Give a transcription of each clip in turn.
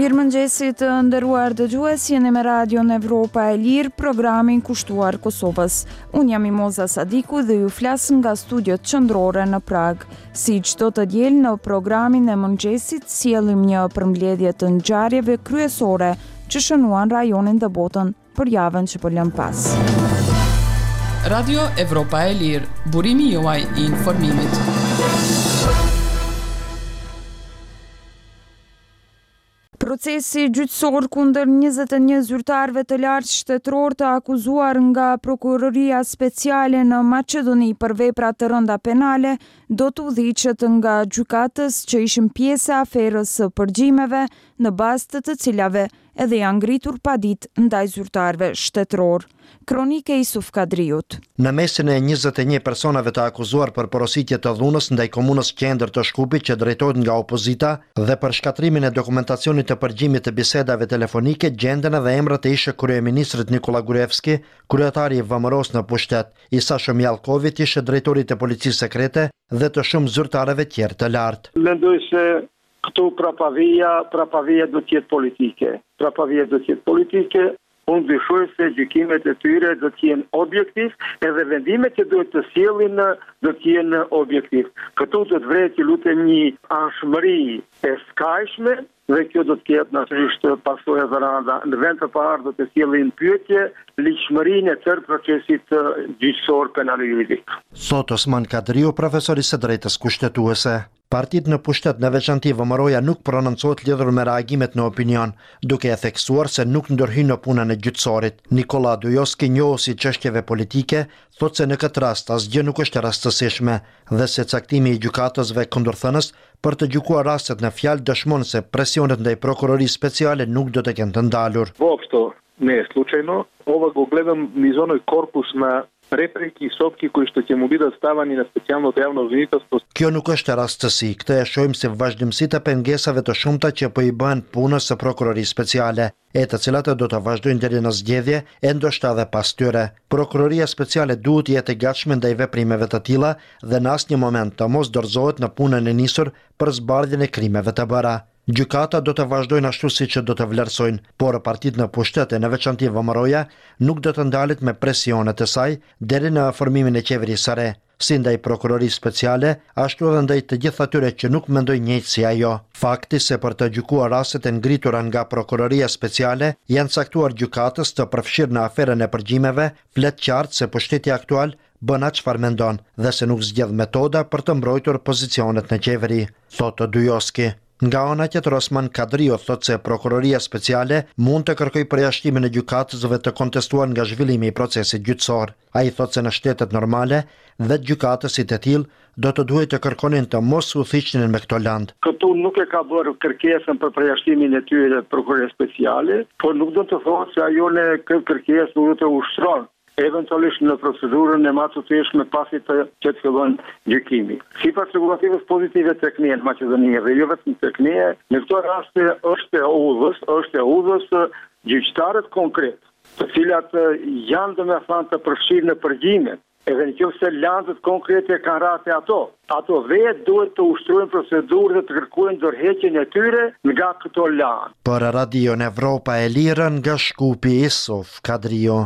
Mirëmëngjesit të nderuar dëgjues, jeni me Radion Evropa e Lirë, programin kushtuar Kosovës. Unë jam Mimoza Sadiku dhe ju flas nga studiot qendrore në Prag. Si çdo të diel në programin e mëngjesit sjellim një përmbledhje të ngjarjeve kryesore që shënuan rajonin dhe botën për javën që po lëm pas. Radio Evropa e Lirë, burimi juaj I informimit. Procesi gjyqësor kundër 21 zyrtarëve të lartë shtetëror të akuzuar nga Prokuroria Speciale në Maqedoni për vepra të rënda penale do të udhiqet nga gjykatës që ishin pjesë e aferës së përgjimeve në bazë të cilave edhe janë ngritur padit ndaj zyrtarëve shtetëror. Kronike Isuf Kadriut. Në mesin e 21 personave të akuzuar për porositje të dhunës ndaj komunës Qendër të Shkupit që drejtohet nga opozita dhe për shkatrimin e dokumentacionit të përgjimit të bisedave telefonike, gjenden edhe emrat e ishe kryeministrit Nikola Gruevski, kryetari I VMRO-s në pushtet, Isa Shomjalkovit, ishe drejtori të policisë sekrete dhe të shumë zyrtarëve tjerë të lartë. Mendoj se këtu prapavia do të jetë politike. Unë dyshoj se gjykimet e tyre do të jenë objektiv, edhe vendimet që duhet të sjellin do të jenë objektiv. Këtu do të vret lutem një anshmëri e skajshme dhe kjo do të ketë natyrisht pasojë të rënda. Në vend të parë do të sjellin pyetje ligjshmërinë e tërë procesit gjyqësor penal juridik. Sot Osman Kadriu, profesor I së drejtës kushtetuese. Partit në pushtet në veçanti VMRO-ja nuk prononcohet lidhur me reagimet në opinion, duke e theksuar se nuk ndërhyn në punën e gjyqësorit. Nikola Dujoski, njohës I çështjeve politike, thot se në këtë rast asgjë nuk është rastësishme dhe se caktimi I gjykatësve kundërthënës për të gjykuar rastet në fjalë dëshmon se presionet ndaj prokurorisë speciale nuk do të kenë të ndalur. Воопšto не е случайно. Ова го гледам низ оној корпус на препреки и сопки кои што ќе му бидат ставани на специјалното јавно обвинителство. Kjo nuk është rastësi, këtë e shohim si vazhdimsi të pengesave të shumta që po I bëhen punës së prokurorisë speciale, e të cilat do të vazhdojnë deri në zgjedhje e ndoshta edhe pas tyre. Prokuroria speciale duhet jetë e gatshme ndaj veprimeve të tilla dhe në asnjë moment të mos dorëzohet në punën e nisur për zbardhjen e krimeve të bëra. Gjykata do të vazhdojnë ashtu siç do të vlerësojnë, por partitë në pushtet e në veçanti VMRO-ja nuk do të ndalet me presionet e saj deri në formimin e qeverisë së re, si ndaj prokurorisë speciale, ashtu edhe ndaj të gjithë atyre që nuk mendojnë njëjtë si ajo. Fakti se për të gjykuar rastet e ngritura nga prokuroria speciale janë caktuar gjykatës të përfshirë në aferën e përgjimeve, flet qartë se pushteti aktual bën atë çfarë mendon dhe se nuk zgjedh metoda për të mbrojtur pozicionet në qeveri, thotë Dujoski. Nga ana tjetër Osman Kadriu thot se prokuroria speciale mund të kërkojë përjashtimin e gjykatësve të kontestuar nga zhvillimi I procesit gjyqësor. Ai thot se në shtetet normale dhe gjykatësit e tillë do të duhet të kërkonin të mos udhëhiqnin me këto land. Këtu nuk e ka bërë kërkesën për përjashtimin e tyre prokuroria speciale, por nuk do të thotë se ajo në këtë kërkesë nuk do të ushtron eventualisht në procedurën e matuteshme pasi që të fillon gjykimi. Sipas regulativës pozitive tek ne në Maqedoni dhe jo vetëm tek ne, në këto raste është e udhës gjyqtarët konkret, të cilat janë domethënë të përfshirë në përgjime, edhe nëse landet konkrete kanë rate ato vetë duhet të ushtrojnë procedurë dhe të kërkojnë dorëheqjen e tyre nga këto landë. Për Radion Evropa e Lirë nga Shkupi Isuf Kadriu.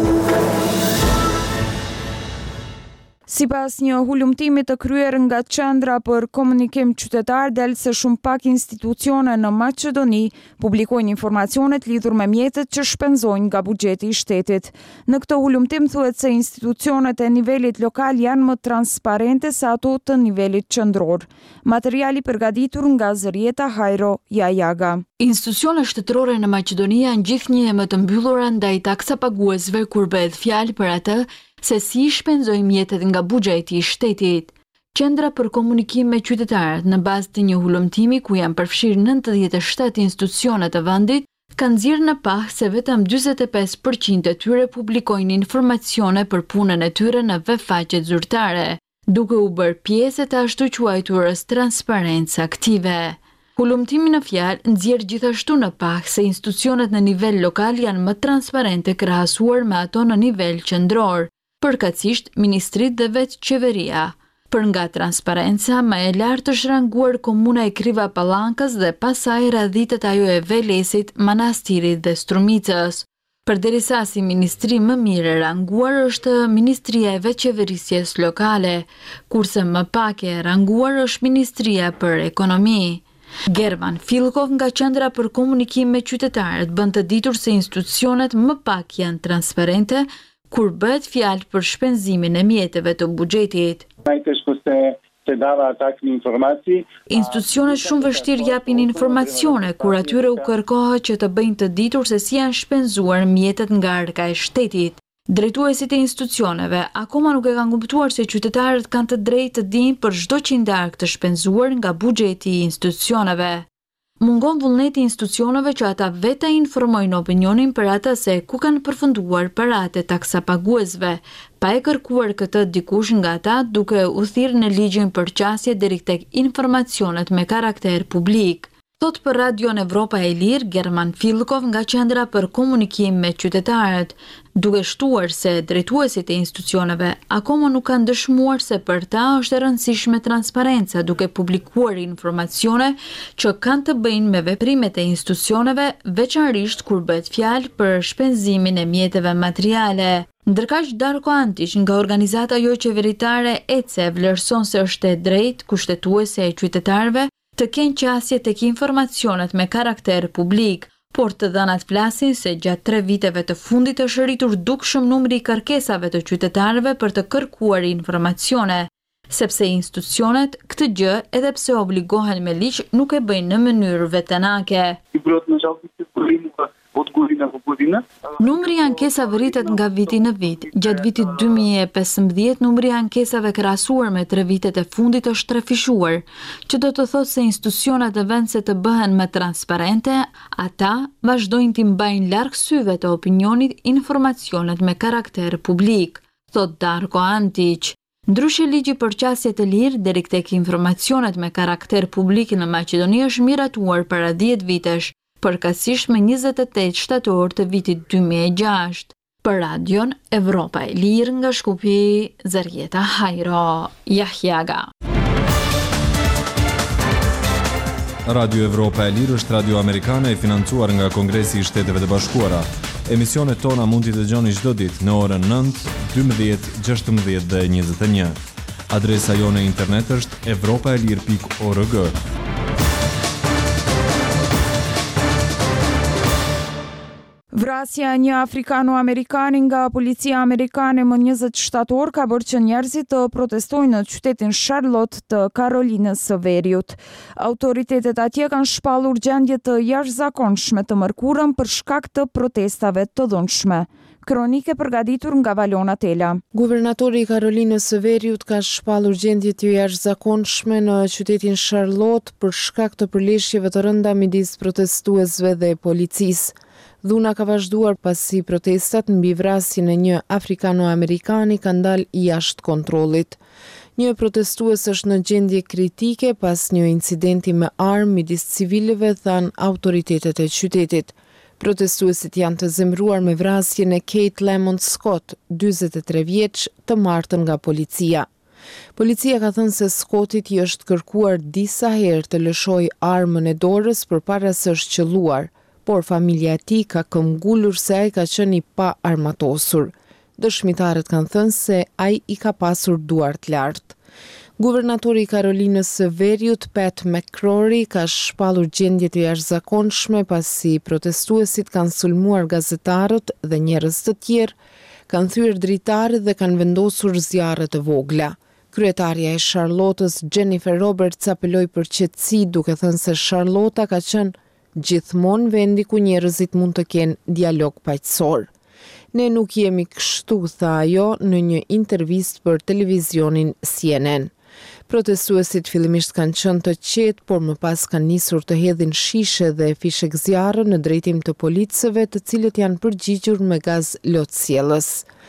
Sipas një hulumtimi të kryer nga Qendra për Komunikim Qytetar, del se shumë pak institucione në Maqedoni publikojnë informacionet lidhur me mjetet që shpenzojnë nga buxheti I shtetit. Në këtë hulumtim thuhet se institucionet e nivelit lokal janë më transparente se ato të nivelit qendror. Materiali përgatitur nga Zërieta Hajro Jajaga. Institucionet shtetërore në Maqedoni janë gjithnjë më të mbyllura ndaj taksapaguesve kur bëhet fjalë për atë se si shpenzojnë mjetet nga buxheti I shtetit. Qendra për Komunikim me Qytetarët në bazë të një hulumtimi ku janë përfshirë 97 institucione të vendit, kanë nxjerrë në pah se vetëm 45% e tyre publikojnë informacione për punën e tyre në webfaqet zyrtare, duke u bërë pjesë të ashtu quajturës transparencë aktive. Hulumtimi në fjalë nxjerr gjithashtu në pah se institucionet në nivel lokal janë më transparente krahasuar me ato në nivel qendror, përkatësisht ministrit dhe vetë qeveria. Për nga transparenca, më e lartë është ranguar komuna e Kriva Pallankës dhe pasaj radhitet ajo e Velesit, Manastirit dhe Strumicës. Përderisa si ministri më mirë e ranguar është Ministria e Veçeverisjes Lokale, kurse më pak e ranguar është Ministria për Ekonomi. German Filkov nga Qendra për Komunikim me Qytetarët bën të ditur se institucionet më pak janë transparente kur bëhet fjalë për shpenzimin e mjeteve të buxhetit. Institucionet shumë vështirë japin informacione kur atyre u kërkohet që të bëjnë të ditur se si janë shpenzuar mjetet nga arka e shtetit. Drejtuesit e institucioneve akoma nuk e kanë kuptuar se qytetarët kanë të drejtë të dinë për çdo qindark të shpenzuar nga buxheti i institucioneve. Mungon vullneti i institucioneve që ata vetë informojnë opinionin për atë se ku kanë përfunduar paratë e taksapaguesve, pa e kërkuar këtë dikush nga ata duke u thirrë në ligjin për qasje deri tek informacionet me karakter publik. Thot për Radion Evropa e Lirë, German Filkov nga Qendra për Komunikim me Qytetarët, duke shtuar se drejtuesit e institucioneve akoma nuk kanë dëshmuar se për ta është e rëndësishme transparenca duke publikuar informacione që kanë të bëjnë me veprimet e institucioneve, veçanërisht kur bëhet fjalë për shpenzimin e mjeteve materiale. Ndërkaq Darko Antić nga organizata jo qeveritare ECE vlerëson se është e drejtë kushtetuese e qytetarëve të kenë qasje tek informacionet me karakter publik, por të dhënat flasin se gjatë 3 viteve të fundit është rritur dukshëm numri i kërkesave të qytetarëve për të kërkuar informacione, sepse institucionet këtë gjë edhe pse obligohen me ligj nuk e bëjnë në mënyrë vetënake. Numri i ankesave rritet nga viti në vit. Gjatë vitit 2015, numri i ankesave krahasuar me 3 vitet e fundit është trefishuar, që do të thotë se institucionet e vendse të bëhen më transparente, ata vazhdojnë t'i mbajnë larg syve të opinionit informacionet me karakter publik, thot Darko Antić. Ndryshe ligji për qasje të lirë deri tek informacionet me karakter publik në Maqedoni është miratuar para 10 vitesh, përkatësisht me 28 shtator të vitit 2006. Për Radion Evropa e Lirë nga Shkupi, Zarieta Hajro Jahjaga. Radio Evropa e Lirë është radio amerikane e financuar nga Kongresi i Shteteve të Bashkuara. Emisionet tona mund t'i dëgjoni çdo ditë në orën 9, 12, 16 dhe 21. Adresa jone internet është evropaelir.org. Vrasja e një afrikano-amerikani nga policia amerikane më 20 shtator ka bërë që njerëzit të protestojnë në qytetin Charlotte të Karolinës së Veriut. Autoritetet atje kanë shpallur gjendje të jashtëzakonshme të mërkurën për shkak të protestave të dhunshme. Kronike përgatitur nga Valona Tela. Guvernatori i Karolinës së Veriut ka shpallur gjendje të jashtëzakonshme në qytetin Charlotte për shkak të përleshjeve të rënda midis protestuesve dhe policisë. Dhuna ka vazhduar pasi protestat mbi vrasjen e një afrikano-amerikani kanë dalë jashtë kontrollit. Një protestues është në gjendje kritike pas një incidenti me armë midis civilëve, than autoritetet e qytetit. Protestuesit janë të zemëruar me vrasjen e Kate Lamont Scott, 43 vjeç, të martën nga policia. Policia ka thënë se Scottit i është kërkuar disa herë të lëshojë armën e dorës përpara se është qelluar, por familja e tij ka këmbgulur se ai ka qenë i pa armatosur. Dëshmitarët kanë thënë se ai i ka pasur duar të lartë. Guvernatori i Karolinës së Veriut, Pat McCrory, ka shpallur gjendje të jashtëzakonshme pasi protestuesit kanë sulmuar gazetarët dhe njerëz të tjerë, kanë thyer dritarët dhe kanë vendosur zjarre të vogla. Kryetaria e Charlottës, Jennifer Roberts, apeloi për qetësi duke thënë se Charlotta ka qenë gjithmonë vendi ku njerëzit mund të kenë dialog paqësor. Ne nuk jemi kështu, tha ajo në një intervistë për televizionin CNN. Protestuesit fillimisht kanë qenë të qetë, por më pas kanë nisur të hedhin shishe dhe fishek zjarre në drejtim të policëve, të cilët janë përgjigjur me gaz lotësjellës.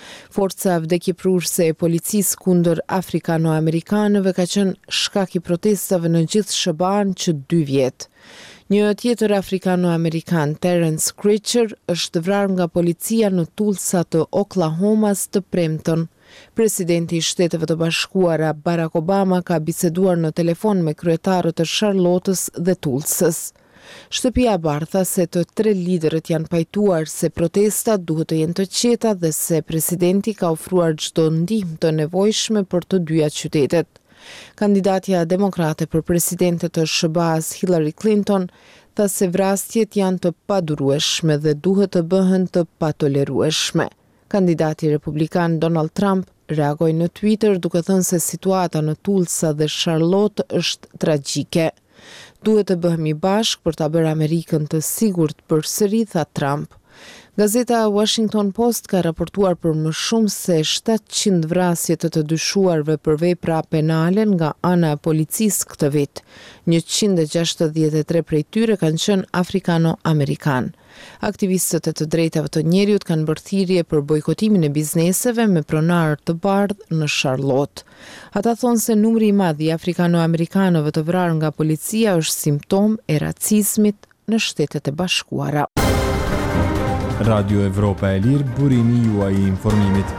Forca vdekjeprurse e policisë kundër afrikano-amerikanëve ka qenë shkak i protestave në gjithë SHBA-n që 2 vjet. Një tjetër afrikano-amerikan, Terence Critcher, është vrarë nga policia në Tulsa të Oklahomas të premten. Presidenti i Shteteve të Bashkuara Barack Obama ka biseduar në telefon me kryetarët e Charlottës dhe Tulsës. Shtëpia bartha se të tre liderët janë pajtuar se protestat duhet të jenë të qeta dhe se presidenti ka ofruar çdo ndihmë të nevojshme për të dyja qytetet. Kandidatja demokrate për presidente të SBA-s Hillary Clinton tha se vrasjet janë të padurueshme dhe duhet të bëhen të patolerueshme. Kandidati republikan Donald Trump reagoi në Twitter duke thënë se situata në Tulsa dhe Charlotte është tragjike. Duhet të bëhemi bashkë për ta bërë Amerikën të sigurt përsëri, tha Trump. Gazeta Washington Post ka raportuar për më shumë se 700 vrasje të dyshuarve për vepra penale nga ana e policisë këtë vit. 163 prej tyre kanë qenë afrikano-amerikan. Aktivistët e të drejtave të njerëzit kanë bërë thirrje për bojkotimin e bizneseve me pronar të bardhë në Charlotte. Ata thonë se numri i madh i afrikano-amerikanëve të vrarë nga policia është simptom e racizmit në Shtetet e Bashkuara. Radio Evropa e Lirë, burimi juaj i informimit.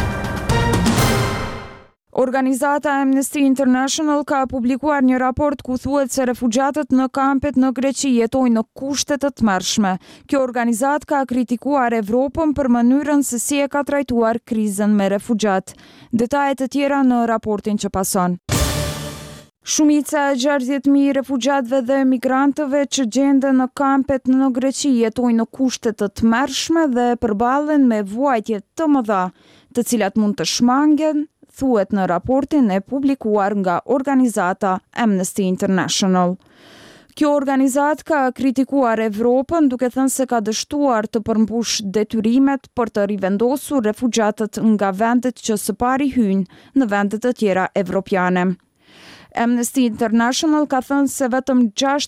Organizata Amnesty International ka publikuar një raport ku thuhet se refugjatët në kampet në Greqi jetojnë në kushte të tmerrshme. Kjo organizatë ka kritikuar Evropën për mënyrën se si e ka trajtuar krizën me refugjat. Detajet e tjera në raportin që pason. Shumica e 60.000 refugjatëve dhe migrantëve që gjenden në kampet në Greqi jetojnë në kushte të tmerrshme dhe përballen me vuajtje të mëdha, të cilat mund të shmangen, thuhet në raportin e publikuar nga organizata Amnesty International. Kjo organizatë ka kritikuar Evropën duke thënë se ka dështuar të përmbush detyrimet për të rivendosur refugjatët nga vendet që së pari hyjnë në vendet të tjera evropiane. Amnesty International ka thënë se vetëm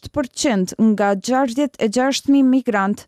6% nga 66.000 migrant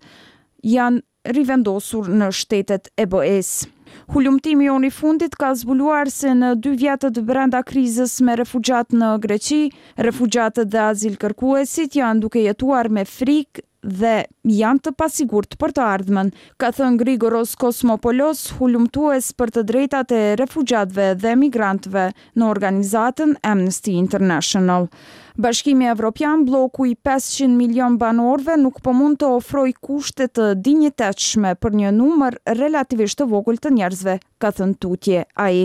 janë rivendosur në shtetet e BE-s. Hulumtimi i fundit ka zbuluar se në 2 vjetët brenda krizës me refugjat në Greqi, refugjatët dhe azil kërkuesit janë duke jetuar me frikë dhe janë të pasigurt për të ardhmen, ka thënë Grigoros Kosmopoulos, hulumtues për të drejtat e refugjatëve dhe migrantëve në organizatën Amnesty International. Bashkimi Evropian, bloku i 500 milion banorëve, nuk po mund të ofrojë kushte të dinjitetshme për një numër relativisht të vogël të njerëzve, ka thënë tutje ai.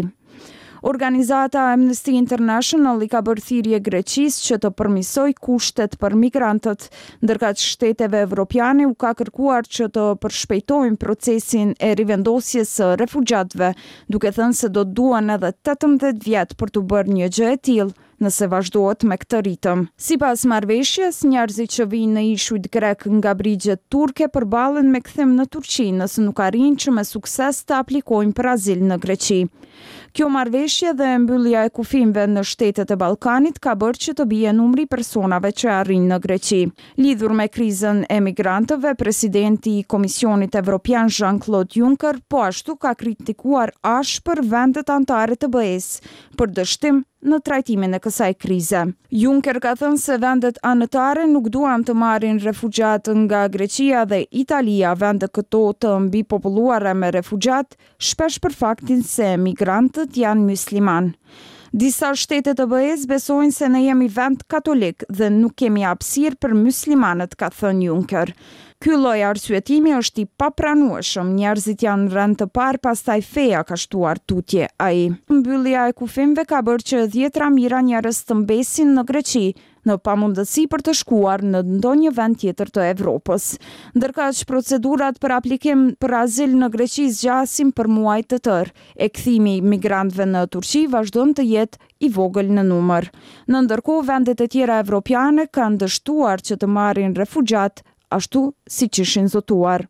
Organizata Amnesty International i ka bërë thirrje Greqisë që të përmirësojë kushtet për migrantët, ndërka shteteve evropiane u ka kërkuar që të përshpejtojnë procesin e rivendosjes së refugjatëve, duke thënë se do duan edhe 18 vjet për të bërë një gjë e tillë nëse vazhdohet me këtë ritëm. Sipas marrëveshjes, njerëzit që vijnë në ishujt grek nga brigjet turke përballen me kthim në Turqi nëse nuk arrijnë që me sukses të aplikojnë për azil në Greqi. Kjo marrëveshje dhe mbyllja e kufimeve në shtetet e Ballkanit ka bërë që të bie numri i personave që arrin në Greqi. Lidhur me krizën e migrantëve, presidenti i Komisionit Evropian Jean-Claude Juncker po ashtu ka kritikuar ashpër vendet anëtare të BE-s për dështim në trajtimin e kësaj krize. Juncker ka thënë se vendet anëtare nuk duan të marrin refugjat nga Greqia dhe Italia, vende këto të mbipopulluara me refugjat, shpesh për faktin se migrantët janë musliman. Disa shtete të BE-s besojnë se ne jemi vend katolik dhe nuk kemi hapësirë për muslimanët, ka thënë Juncker. Ky lloj arsyetimi është i papranueshëm, njerëzit janë rënë të parë pastaj feja, ka shtuar tutje ai. Mbyllja e kufimeve ka bërë që 10 mijëra njerëz të mbesin në Greqi, në pamundësi për të shkuar në ndonjë vend tjetër të Evropës. Ndërkaq procedurat për aplikim për azil në Greqi zgjasin për muaj të tërë. E kthimi i migrantëve në Turqi vazhdon të jetë i vogël në numër. Në ndërkohë, vendet e tjera evropiane kanë dështuar që të marrin refugjat ashtu siç ishin zotuar.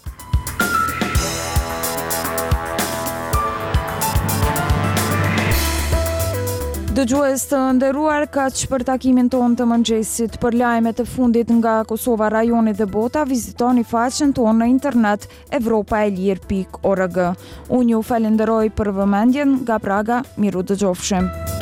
Dëgjues të nderuar, kaq për takimin tonë të mëngjesit. Për lajmet e fundit nga Kosova, rajoni dhe bota, vizitoni faqen tonë në internet evropaelir.org. Unë ju falenderoj për vëmendjen, nga Praga, miru dëgjofshim.